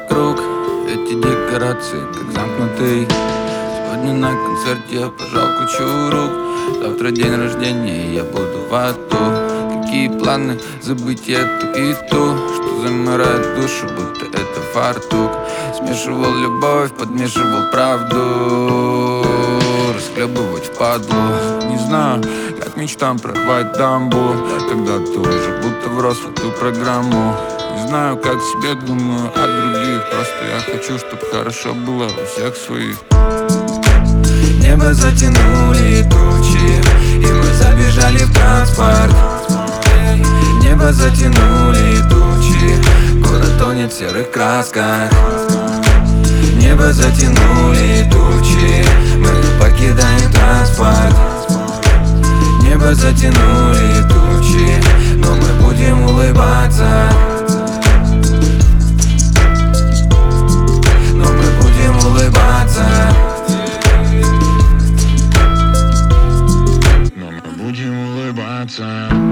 вокруг, эти декорации как замкнутые. Сегодня на концерте я пожал кучу рук. Завтра день рождения, и я буду в аду. Какие планы забыть эту и ту, что замирает душу, будто это фартук. Смешивал любовь, подмешивал правду, расхлебывать впадлу. Не знаю, как мечтам прорвать дамбу, когда ты уже будто врос в эту программу. Не знаю, как себе думаю о других, просто я хочу, чтоб хорошо было у всех своих. Небо затянули тучи, и мы забежали в транспорт. Небо затянули тучи, город тонет в серых красках. Небо затянули тучи, мы покидаем транспорт. Небо затянули тучи, но мы будем улыбаться. Но мы будем улыбаться. Но мы будем улыбаться.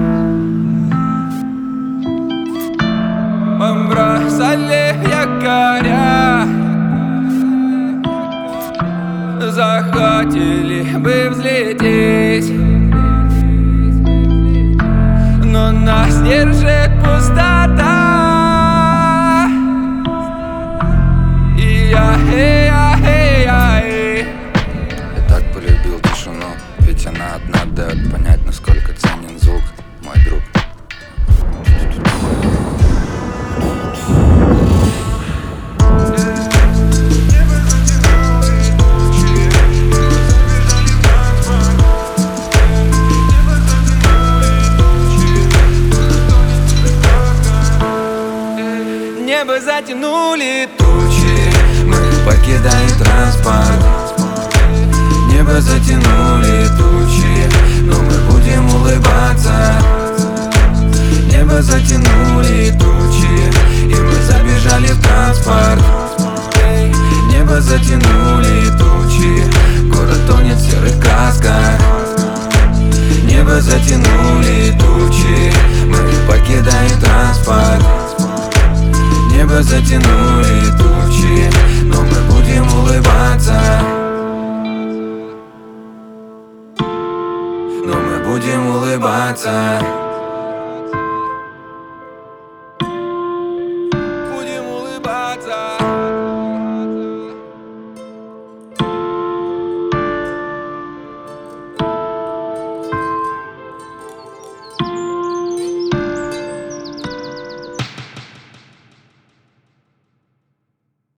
Мы бросали якоря, захотели бы взлететь, но нас держит пустота. Я так полюбил тишину, ведь она одна дает понять, насколько ценен звук, мой друг. Небо затянули Тучи, мы покидаем транспорт. Небо затянули тучи, но мы будем улыбаться. Небо затянули тучи, и мы забежали в транспорт. Небо затянули тучи, город тонет в серых красках. Небо затянули тучи, мы покидаем транспорт. Небо затянули тучи, но мы будем улыбаться. Но мы будем улыбаться.